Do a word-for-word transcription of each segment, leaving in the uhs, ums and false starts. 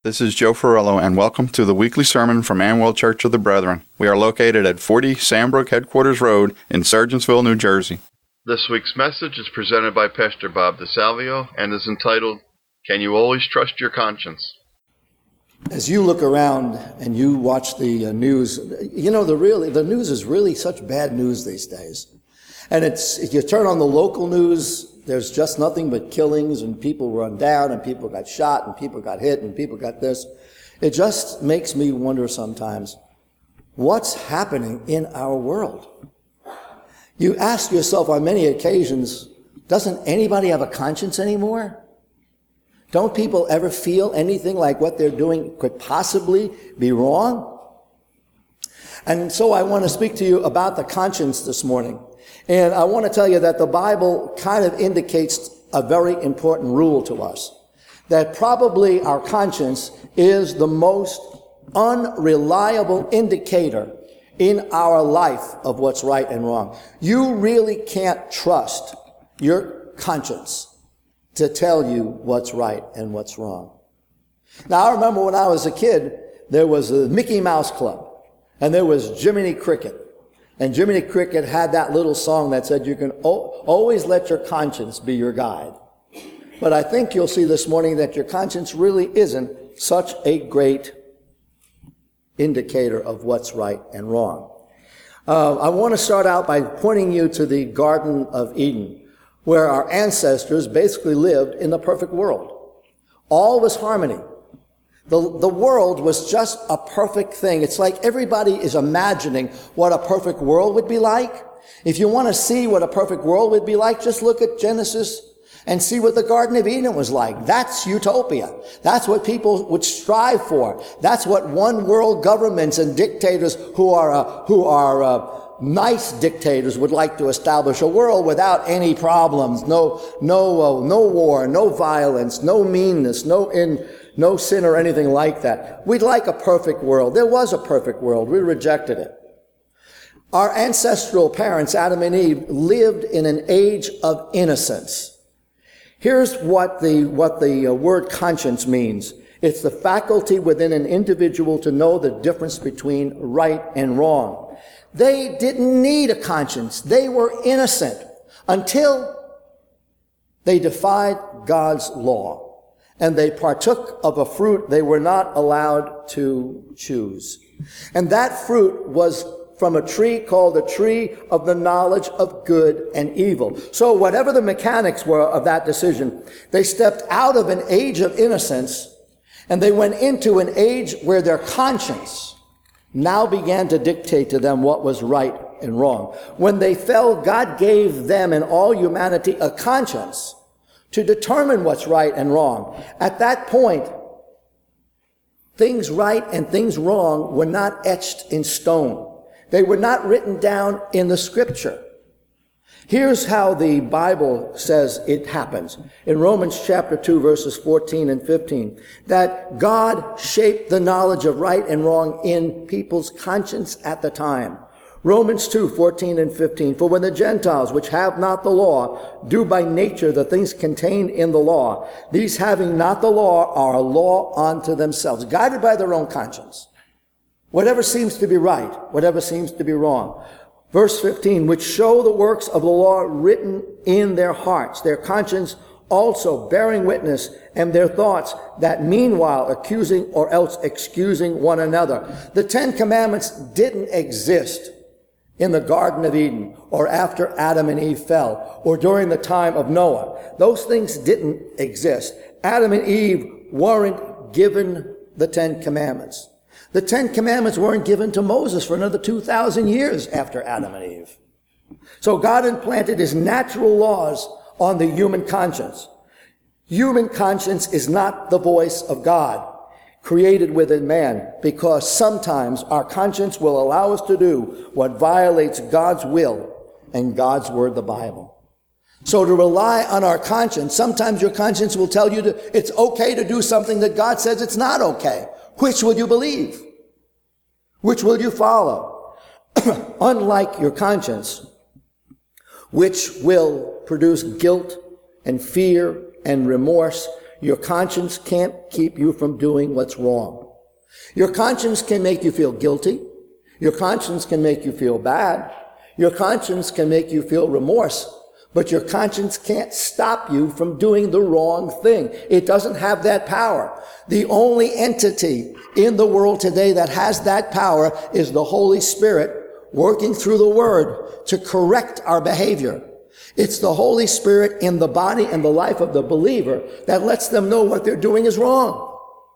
This is Joe Ferrello, and welcome to the weekly sermon from Amwell Church of the Brethren. We are located at forty Sandbrook Headquarters Road in Sergeantsville, New Jersey. This week's message is presented by Pastor Bob DeSalvio and is entitled, Can You Always Trust Your Conscience? As you look around and you watch the uh, news, you know, the really the news is really such bad news these days. And it's, if you turn on the local news, there's just nothing but killings, and people run down, and people got shot, and people got hit, and people got this. It just makes me wonder sometimes, what's happening in our world? You ask yourself on many occasions, doesn't anybody have a conscience anymore? Don't people ever feel anything like what they're doing could possibly be wrong? And so I want to speak to you about the conscience this morning. And I want to tell you that the Bible kind of indicates a very important rule to us, that probably our conscience is the most unreliable indicator in our life of what's right and wrong. You really can't trust your conscience to tell you what's right and what's wrong. Now, I remember when I was a kid, there was the Mickey Mouse Club, and there was Jiminy Cricket. And Jiminy Cricket had that little song that said, you can o- always let your conscience be your guide. But I think you'll see this morning that your conscience really isn't such a great indicator of what's right and wrong. Uh, I want to start out by pointing you to the Garden of Eden, where our ancestors basically lived in the perfect world. All was harmony. The, the world was just a perfect thing. It's like everybody is imagining what a perfect world would be like. If you want to see what a perfect world would be like, just look at Genesis and see what the Garden of Eden was like. That's utopia. That's what people would strive for. That's what one world governments and dictators who are, uh, who are, uh, nice dictators would like to establish, a world without any problems, no, no, uh, no war, no violence, no meanness, no in, no sin or anything like that. We'd like a perfect world. There was a perfect world. We rejected it. Our ancestral parents, Adam and Eve, lived in an age of innocence. Here's what the, what the uh, word conscience means. It's the faculty within an individual to know the difference between right and wrong. They didn't need a conscience. They were innocent until they defied God's law and they partook of a fruit they were not allowed to choose. And that fruit was from a tree called the tree of the knowledge of good and evil. So whatever the mechanics were of that decision, they stepped out of an age of innocence and they went into an age where their conscience now began to dictate to them what was right and wrong. When they fell, God gave them and all humanity a conscience to determine what's right and wrong. At that point, things right and things wrong were not etched in stone. They were not written down in the scripture. Here's how the Bible says it happens. In Romans chapter two, verses fourteen and fifteen, that God shaped the knowledge of right and wrong in people's conscience at the time. Romans two, fourteen and fifteen, for when the Gentiles, which have not the law, do by nature the things contained in the law, these having not the law are a law unto themselves, guided by their own conscience. Whatever seems to be right, whatever seems to be wrong. Verse fifteen, which show the works of the law written in their hearts, their conscience also bearing witness, and their thoughts, that meanwhile accusing or else excusing one another. The Ten Commandments didn't exist in the Garden of Eden, or after Adam and Eve fell, or during the time of Noah. Those things didn't exist. Adam and Eve weren't given the Ten Commandments. The Ten Commandments weren't given to Moses for another two thousand years after Adam and Eve. So God implanted his natural laws on the human conscience. Human conscience is not the voice of God created within man, because sometimes our conscience will allow us to do what violates God's will and God's word, the Bible. So to rely on our conscience, sometimes your conscience will tell you that it's okay to do something that God says it's not okay. Which will you believe? Which will you follow? Unlike your conscience, which will produce guilt and fear and remorse, Your conscience can't keep you from doing what's wrong. Your conscience can make you feel guilty. Your conscience can make you feel bad. Your conscience can make you feel remorse. But your conscience can't stop you from doing the wrong thing. It doesn't have that power. The only entity in the world today that has that power is the Holy Spirit working through the Word to correct our behavior. It's the Holy Spirit in the body and the life of the believer that lets them know what they're doing is wrong.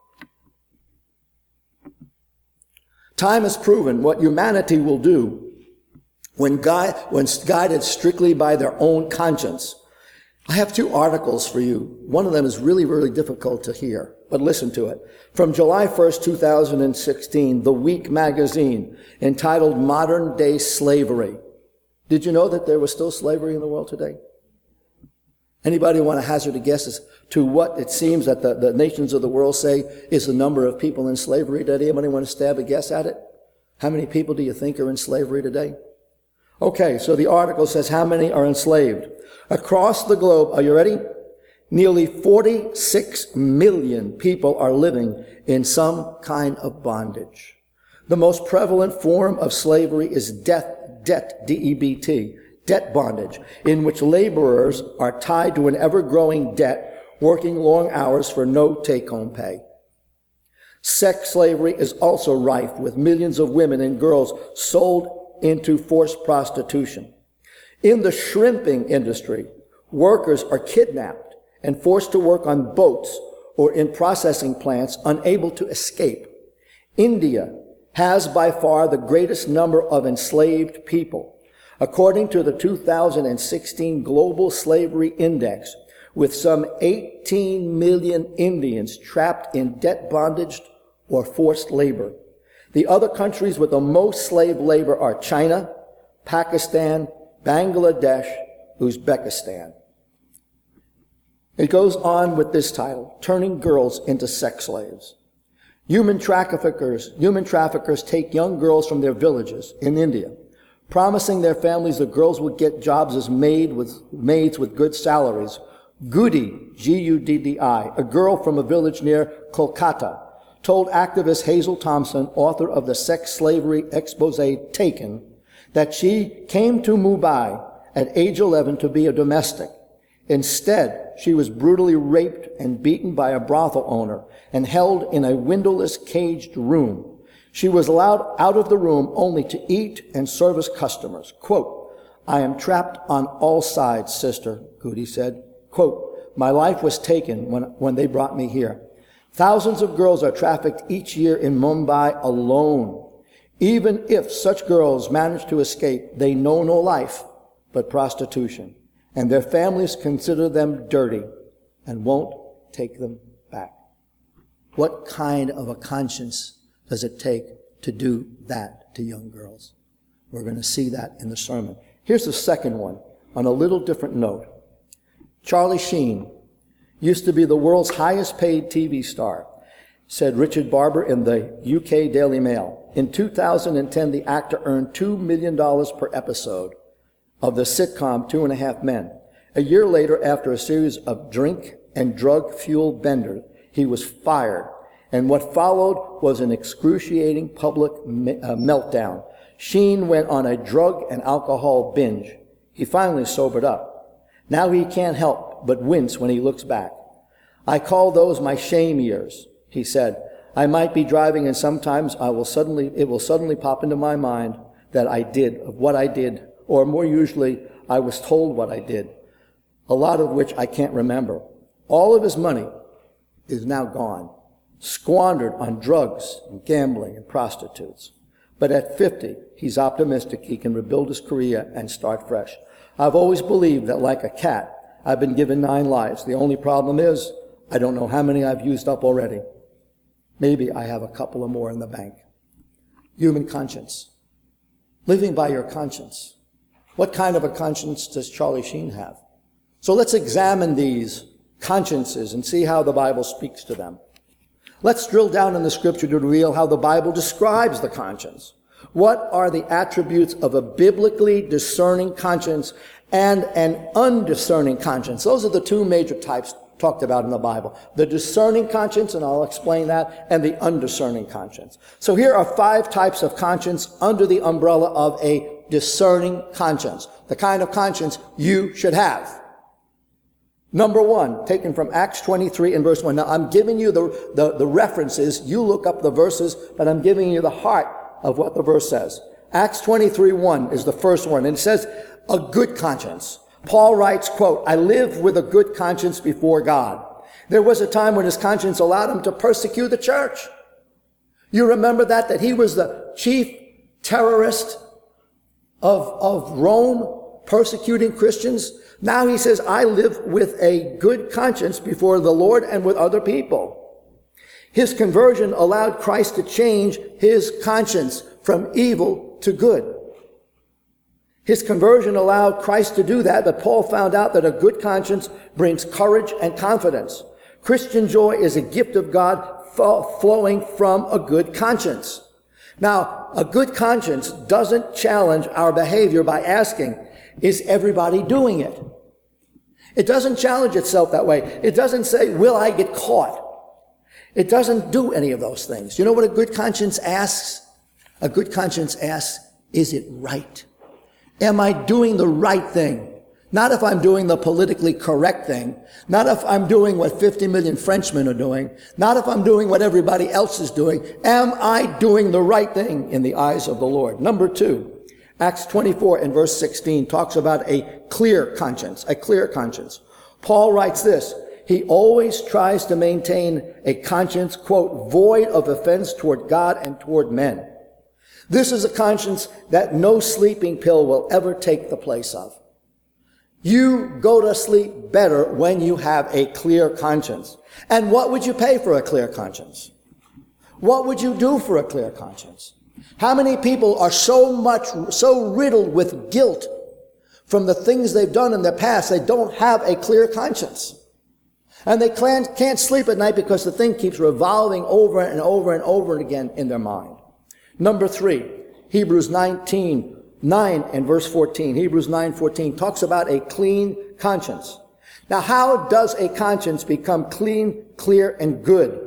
Time has proven what humanity will do when, guide, when guided strictly by their own conscience. I have two articles for you. One of them is really, really difficult to hear, but listen to it. From July first, two thousand sixteen, The Week magazine, entitled Modern Day Slavery. Did you know that there was still slavery in the world today? Anybody want to hazard a guess as to what it seems that the, the nations of the world say is the number of people in slavery today? Anybody want to stab a guess at it? How many people do you think are in slavery today? Okay, so the article says how many are enslaved. Across the globe, are you ready? Nearly forty-six million people are living in some kind of bondage. The most prevalent form of slavery is debt, debt, D E B T, debt bondage, in which laborers are tied to an ever-growing debt, working long hours for no take-home pay. Sex slavery is also rife, with millions of women and girls sold into forced prostitution. In the shrimping industry, workers are kidnapped and forced to work on boats or in processing plants, unable to escape. India has by far the greatest number of enslaved people. According to the two thousand sixteen Global Slavery Index, with some eighteen million Indians trapped in debt bondage or forced labor. The other countries with the most slave labor are China, Pakistan, Bangladesh, Uzbekistan. It goes on with this title, Turning Girls into Sex Slaves. Human traffickers, human traffickers take young girls from their villages in India, promising their families the girls would get jobs as maid with, maids with good salaries. Guddi, G U D D I, a girl from a village near Kolkata, told activist Hazel Thompson, author of the sex slavery expose Taken, that she came to Mumbai at age eleven to be a domestic. Instead, she was brutally raped and beaten by a brothel owner and held in a windowless caged room. She was allowed out of the room only to eat and service customers. Quote, I am trapped on all sides, sister, Guddi said. Quote, my life was taken when, when they brought me here. Thousands of girls are trafficked each year in Mumbai alone. Even if such girls manage to escape, they know no life but prostitution, and their families consider them dirty and won't take them back. What kind of a conscience does it take to do that to young girls? We're going to see that in the sermon. Here's the second one, on a little different note. Charlie Sheen used to be the world's highest paid T V star, said Richard Barber in the U K Daily Mail. In two thousand ten, the actor earned two million dollars per episode of the sitcom Two and a Half Men. A year later, after a series of drink and drug-fueled benders, he was fired. And what followed was an excruciating public me- uh, meltdown. Sheen went on a drug and alcohol binge. He finally sobered up. Now he can't help but wince when he looks back. I call those my shame years, he said. I might be driving and sometimes I will suddenly, it will suddenly pop into my mind that I did, of what I did, or more usually, I was told what I did, a lot of which I can't remember. All of his money is now gone, squandered on drugs and gambling and prostitutes. But at fifty, he's optimistic he can rebuild his career and start fresh. I've always believed that like a cat, I've been given nine lives. The only problem is, I don't know how many I've used up already. Maybe I have a couple of more in the bank. Human conscience. Living by your conscience. What kind of a conscience does Charlie Sheen have? So let's examine these consciences and see how the Bible speaks to them. Let's drill down in the scripture to reveal how the Bible describes the conscience. What are the attributes of a biblically discerning conscience and an undiscerning conscience? Those are the two major types talked about in the Bible. The discerning conscience, and I'll explain that, and the undiscerning conscience. So here are five types of conscience under the umbrella of a discerning conscience, the kind of conscience you should have. Number one, taken from Acts twenty-three and verse one. Now, I'm giving you the, the, the references. You look up the verses, but I'm giving you the heart of what the verse says. Acts twenty-three one is the first one, and it says, a good conscience. Paul writes, quote, I live with a good conscience before God. There was a time when his conscience allowed him to persecute the church. You remember that, that he was the chief terrorist of, of Rome, persecuting Christians. Now he says, I live with a good conscience before the Lord and with other people. His conversion allowed Christ to change his conscience from evil to good. His conversion allowed Christ to do that, but Paul found out that a good conscience brings courage and confidence. Christian joy is a gift of God flowing from a good conscience. Now, a good conscience doesn't challenge our behavior by asking, is everybody doing it? It doesn't challenge itself that way. It doesn't say, will I get caught? It doesn't do any of those things. You know what a good conscience asks? A good conscience asks, is it right? Am I doing the right thing? Not if I'm doing the politically correct thing. Not if I'm doing what fifty million Frenchmen are doing. Not if I'm doing what everybody else is doing. Am I doing the right thing in the eyes of the Lord? Number two, Acts twenty-four and verse sixteen talks about a clear conscience, a clear conscience. Paul writes this, he always tries to maintain a conscience, quote, void of offense toward God and toward men. This is a conscience that no sleeping pill will ever take the place of. You go to sleep better when you have a clear conscience. And what would you pay for a clear conscience? What would you do for a clear conscience? How many people are so much, so riddled with guilt from the things they've done in their past, they don't have a clear conscience. And they can't, can't sleep at night because the thing keeps revolving over and over and over again in their mind. Number three, Hebrews nineteen, nine and verse fourteen. Hebrews nine fourteen talks about a clean conscience. Now, how does a conscience become clean, clear, and good?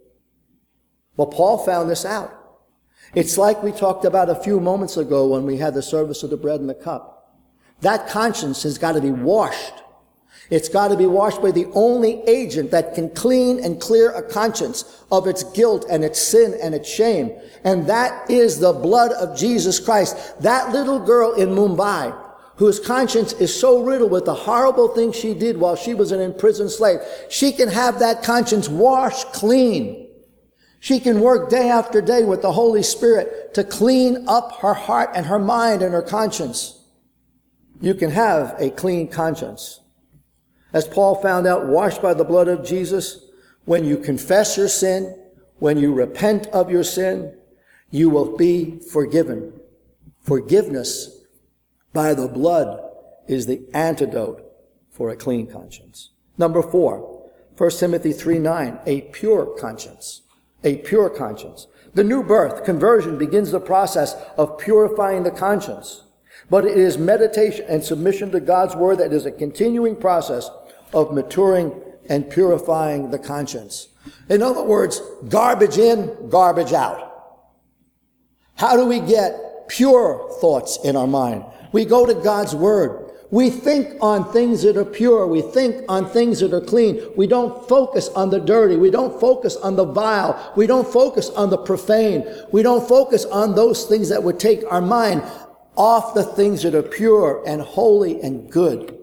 Well, Paul found this out. It's like we talked about a few moments ago when we had the service of the bread and the cup. That conscience has got to be washed. It's got to be washed by the only agent that can clean and clear a conscience of its guilt and its sin and its shame. And that is the blood of Jesus Christ. That little girl in Mumbai, whose conscience is so riddled with the horrible things she did while she was an imprisoned slave, she can have that conscience washed clean. She can work day after day with the Holy Spirit to clean up her heart and her mind and her conscience. You can have a clean conscience. As Paul found out, washed by the blood of Jesus, when you confess your sin, when you repent of your sin, you will be forgiven. Forgiveness by the blood is the antidote for a clean conscience. Number four, First Timothy three nine, a pure conscience. A pure conscience. The new birth, conversion, begins the process of purifying the conscience. But it is meditation and submission to God's word that is a continuing process of maturing and purifying the conscience. In other words, garbage in, garbage out. How do we get pure thoughts in our mind? We go to God's word. We think on things that are pure. We think on things that are clean. We don't focus on the dirty. We don't focus on the vile. We don't focus on the profane. We don't focus on those things that would take our mind off the things that are pure and holy and good.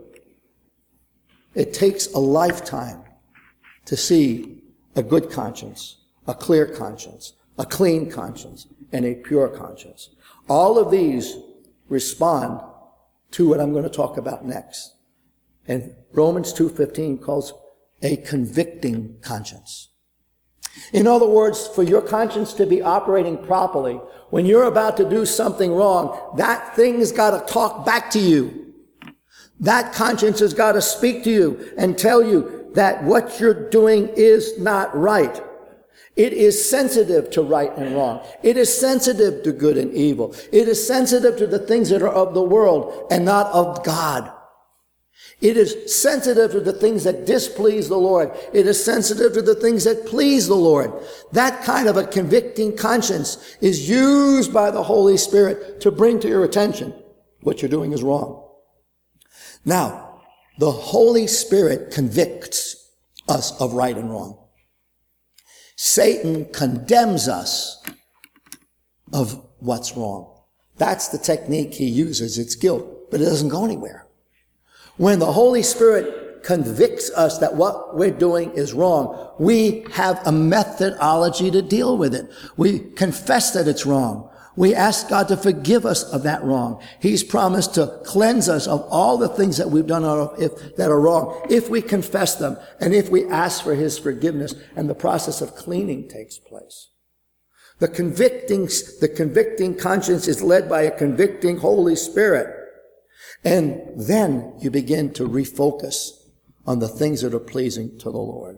It takes a lifetime to see a good conscience, a clear conscience, a clean conscience, and a pure conscience. All of these respond to what I'm going to talk about next. And Romans two fifteen calls a convicting conscience. In other words, for your conscience to be operating properly, when you're about to do something wrong, that thing's got to talk back to you. That conscience has got to speak to you and tell you that what you're doing is not right. It is sensitive to right and wrong. It is sensitive to good and evil. It is sensitive to the things that are of the world and not of God. It is sensitive to the things that displease the Lord. It is sensitive to the things that please the Lord. That kind of a convicting conscience is used by the Holy Spirit to bring to your attention what you're doing is wrong. Now, the Holy Spirit convicts us of right and wrong. Satan condemns us of what's wrong. That's the technique he uses. It's guilt, but it doesn't go anywhere. When the Holy Spirit convicts us that what we're doing is wrong, we have a methodology to deal with it. We confess that it's wrong. We ask God to forgive us of that wrong. He's promised to cleanse us of all the things that we've done if, that are wrong, if we confess them and if we ask for his forgiveness, and the process of cleaning takes place. The convicting, the convicting conscience is led by a convicting Holy Spirit. And then you begin to refocus on the things that are pleasing to the Lord.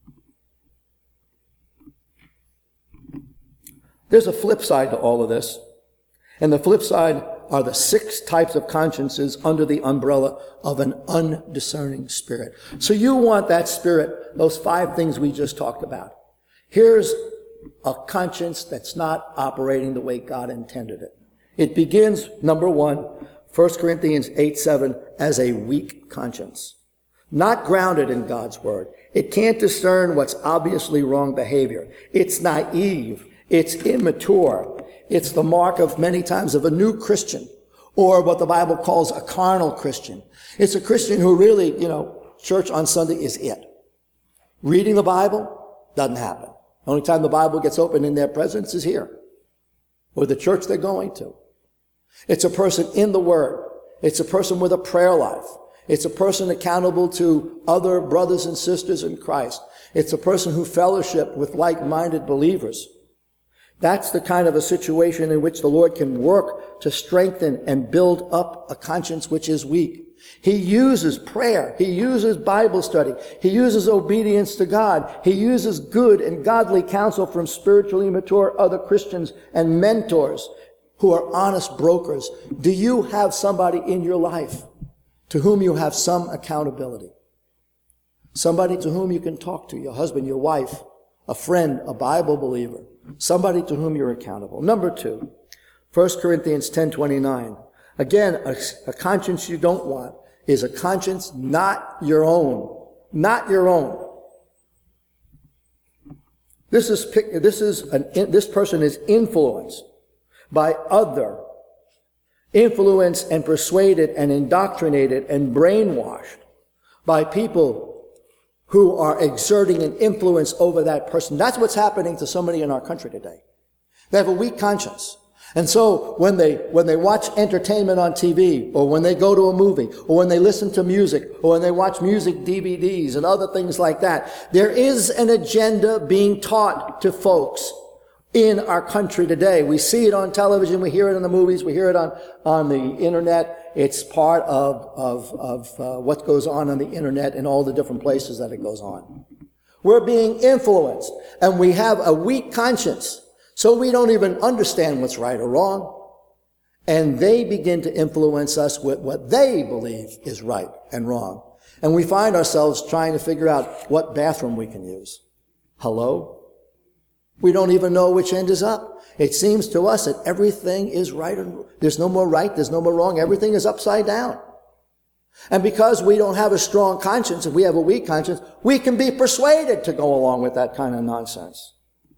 There's a flip side to all of this. And the flip side are the six types of consciences under the umbrella of an undiscerning spirit. So you want that spirit, those five things we just talked about. Here's a conscience that's not operating the way God intended it. It begins, number one, First Corinthians eight seven, as a weak conscience. Not grounded in God's word. It can't discern what's obviously wrong behavior. It's naive. It's immature. It's the mark of many times of a new Christian, or what the Bible calls a carnal Christian. It's a Christian who really, you know, church on Sunday is it. Reading the Bible doesn't happen. The only time the Bible gets open in their presence is here, or the church they're going to. It's a person in the Word. It's a person with a prayer life. It's a person accountable to other brothers and sisters in Christ. It's a person who fellowship with like-minded believers. That's the kind of a situation in which the Lord can work to strengthen and build up a conscience which is weak. He uses prayer. He uses Bible study. He uses obedience to God. He uses good and godly counsel from spiritually mature other Christians and mentors who are honest brokers. Do you have somebody in your life to whom you have some accountability? Somebody to whom you can talk to, your husband, your wife, a friend, a Bible believer, somebody to whom you're accountable. Number two, First Corinthians ten twenty-nine. Again, a, a conscience you don't want is a conscience not your own. Not your own. This is, this is an, this person is influenced by other, influenced and persuaded and indoctrinated and brainwashed by people who are exerting an influence over that person. That's what's happening to so many in our country today. They have a weak conscience. And so when they, when they watch entertainment on T V, or when they go to a movie, or when they listen to music, or when they watch music D V Ds and other things like that, there is an agenda being taught to folks in our country today. We see it on television, we hear it in the movies, we hear it on, on the internet. It's part of, of, of uh, what goes on on the internet and all the different places that it goes on. We're being influenced, and we have a weak conscience, so we don't even understand what's right or wrong. And they begin to influence us with what they believe is right and wrong. And we find ourselves trying to figure out what bathroom we can use. Hello? We don't even know which end is up. It seems to us that everything is right. And there's no more right. There's no more wrong. Everything is upside down. And because we don't have a strong conscience, if we have a weak conscience, we can be persuaded to go along with that kind of nonsense.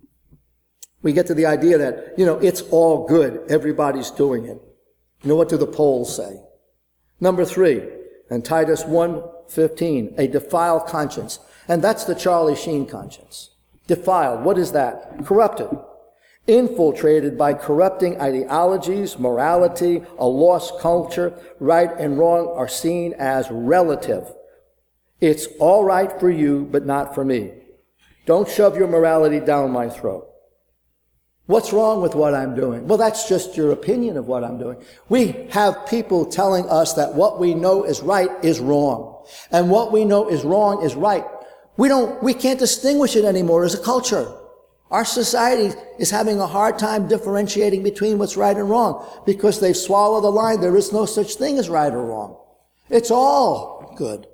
We get to the idea that, you know, it's all good. Everybody's doing it. You know, what do the polls say? Number three, in Titus one fifteen, a defiled conscience. And that's the Charlie Sheen conscience. Defiled. What is that? Corrupted. Infiltrated by corrupting ideologies, morality, a lost culture. Right and wrong are seen as relative. It's all right for you, but not for me. Don't shove your morality down my throat. What's wrong with what I'm doing? Well, that's just your opinion of what I'm doing. We have people telling us that what we know is right is wrong. And what we know is wrong is right. We don't, we can't distinguish it anymore as a culture. Our society is having a hard time differentiating between what's right and wrong because they've swallowed the line. There is no such thing as right or wrong. It's all good.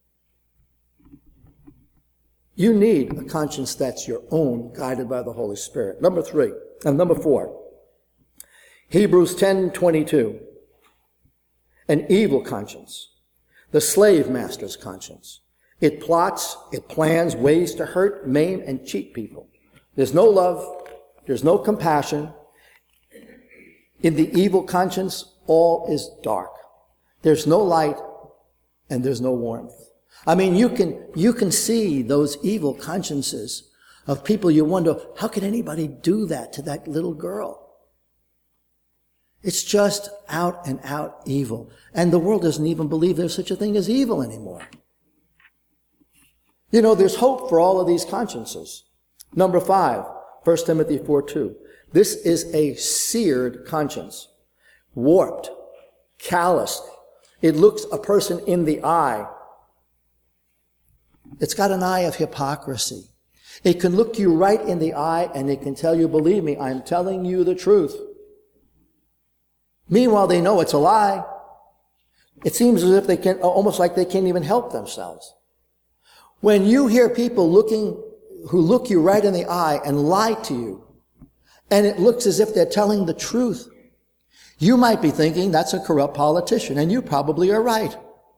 You need a conscience that's your own, guided by the Holy Spirit. Number three, and number four, Hebrews ten twenty-two. An evil conscience, the slave master's conscience. It plots, it plans ways to hurt, maim, and cheat people. There's no love, there's no compassion. In the evil conscience, all is dark. There's no light, and there's no warmth. I mean, you can, you can see those evil consciences of people. You wonder, how could anybody do that to that little girl? It's just out and out evil. And the world doesn't even believe there's such a thing as evil anymore. You know, there's hope for all of these consciences. Number five, First Timothy four two. This is a seared conscience, warped, calloused. It looks a person in the eye. It's got an eye of hypocrisy. It can look you right in the eye and it can tell you, believe me, I'm telling you the truth. Meanwhile, they know it's a lie. It seems as if they can, almost like they can't even help themselves. When you hear people looking, who look you right in the eye and lie to you, and it looks as if they're telling the truth, you might be thinking that's a corrupt politician, and you probably are right.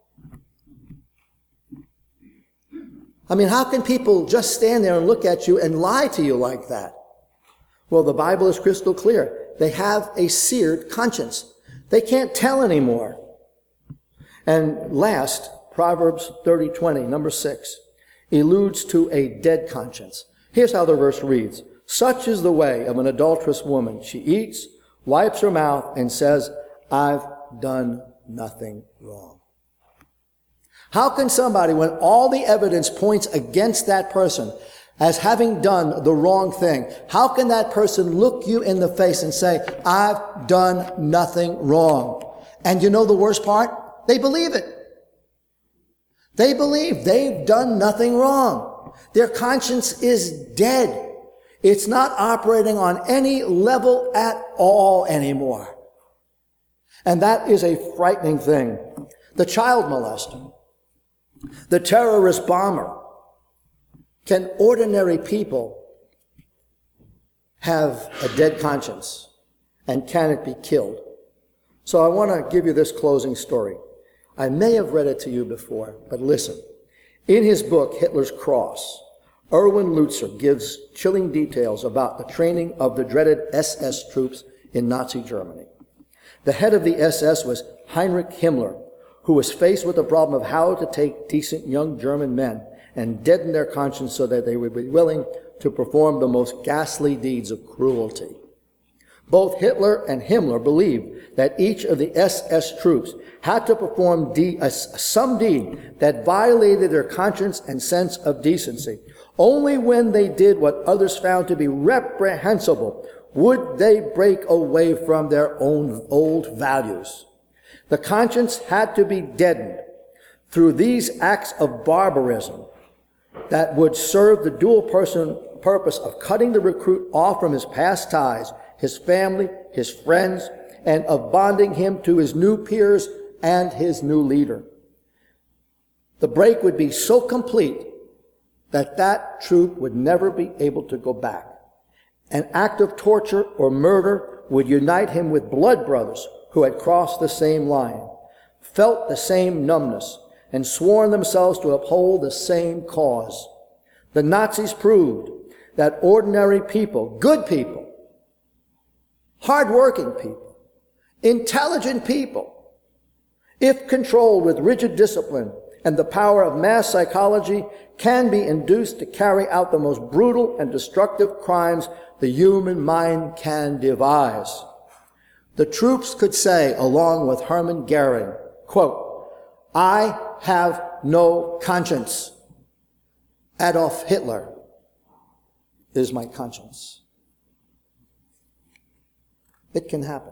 I mean, how can people just stand there and look at you and lie to you like that? Well, the Bible is crystal clear. They have a seared conscience. They can't tell anymore. And last, Proverbs thirty twenty, number six, alludes to a dead conscience. Here's how the verse reads. Such is the way of an adulterous woman. She eats, wipes her mouth, and says, I've done nothing wrong. How can somebody, when all the evidence points against that person as having done the wrong thing, how can that person look you in the face and say, I've done nothing wrong? And you know the worst part? They believe it. They believe they've done nothing wrong. Their conscience is dead. It's not operating on any level at all anymore. And that is a frightening thing. The child molester, the terrorist bomber. Can ordinary people have a dead conscience? And can it be killed? So I want to give you this closing story. I may have read it to you before, but listen. In his book, Hitler's Cross, Erwin Lutzer gives chilling details about the training of the dreaded S S troops in Nazi Germany. The head of the S S was Heinrich Himmler, who was faced with the problem of how to take decent young German men and deaden their conscience so that they would be willing to perform the most ghastly deeds of cruelty. Both Hitler and Himmler believed that each of the S S troops had to perform de- uh, some deed that violated their conscience and sense of decency. Only when they did what others found to be reprehensible would they break away from their own old values. The conscience had to be deadened through these acts of barbarism that would serve the dual person purpose of cutting the recruit off from his past ties, his family, his friends, and of bonding him to his new peers and his new leader. The break would be so complete that that troop would never be able to go back. An act of torture or murder would unite him with blood brothers who had crossed the same line, felt the same numbness, and sworn themselves to uphold the same cause. The Nazis proved that ordinary people, good people, hardworking people, intelligent people, if controlled with rigid discipline and the power of mass psychology, can be induced to carry out the most brutal and destructive crimes the human mind can devise. The troops could say, along with Hermann Goering, quote, I have no conscience. Adolf Hitler is my conscience. It can happen.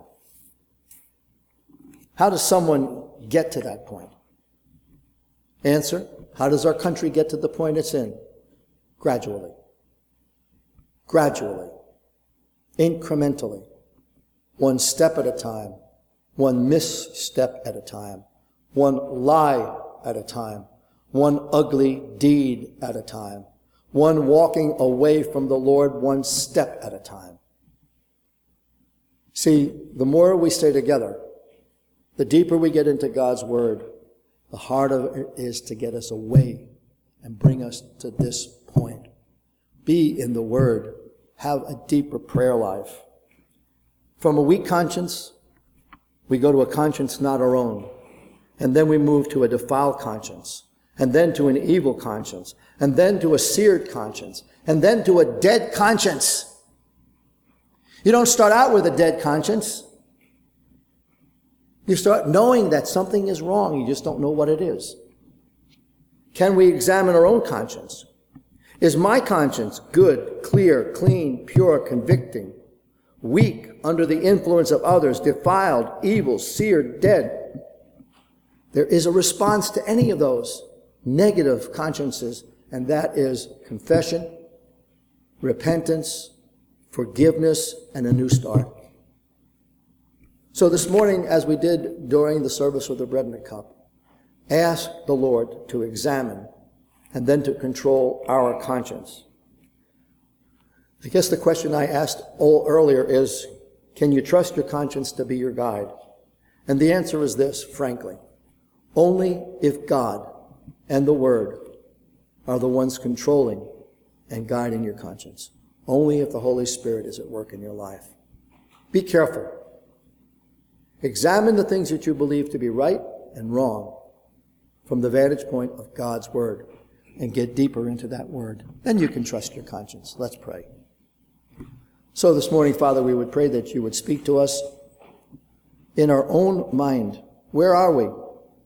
How does someone get to that point? Answer, how does our country get to the point it's in? Gradually. Gradually. Incrementally. One step at a time. One misstep at a time. one lie at a time, one ugly deed at a time, one walking away from the Lord one step at a time. See, the more we stay together, the deeper we get into God's word, the harder it is to get us away and bring us to this point. Be in the word. Have a deeper prayer life. From a weak conscience, we go to a conscience not our own. And then we move to a defiled conscience. And then to an evil conscience. And then to a seared conscience. And then to a dead conscience. You don't start out with a dead conscience. You start knowing that something is wrong. You just don't know what it is. Can we examine our own conscience? Is my conscience good, clear, clean, pure, convicting, weak, under the influence of others, defiled, evil, seared, dead? There is a response to any of those negative consciences, and that is confession, repentance, forgiveness, and a new start. So this morning, as we did during the service of the bread and the cup, ask the Lord to examine and then to control our conscience. I guess the question I asked all earlier is, can you trust your conscience to be your guide? And the answer is this, frankly. Only if God and the Word are the ones controlling and guiding your conscience. Only if the Holy Spirit is at work in your life. Be careful. Examine the things that you believe to be right and wrong from the vantage point of God's Word and get deeper into that Word. Then you can trust your conscience. Let's pray. So this morning, Father, we would pray that you would speak to us in our own mind. Where are we?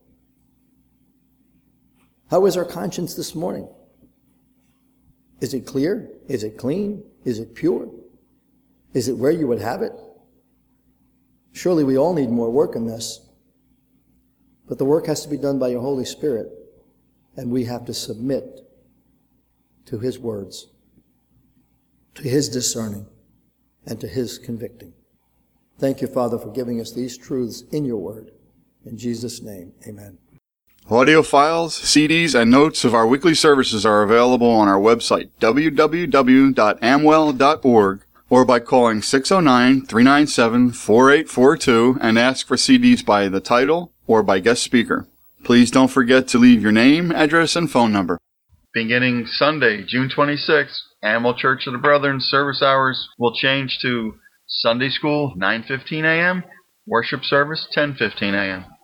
How is our conscience this morning? Is it clear? Is it clean? Is it pure? Is it where you would have it? Surely we all need more work in this. But the work has to be done by your Holy Spirit, and we have to submit to His words, to His discerning, and to His convicting. Thank you, Father, for giving us these truths in your word. In Jesus' name, amen. Audio files, C Ds, and notes of our weekly services are available on our website, w w w dot amwell dot org, or by calling six oh nine, three nine seven, four eight four two and ask for C Ds by the title or by guest speaker. Please don't forget to leave your name, address, and phone number. Beginning Sunday, June twenty-sixth, Amwell Church of the Brethren service hours will change to Sunday school, nine fifteen a.m., worship service, ten fifteen a.m.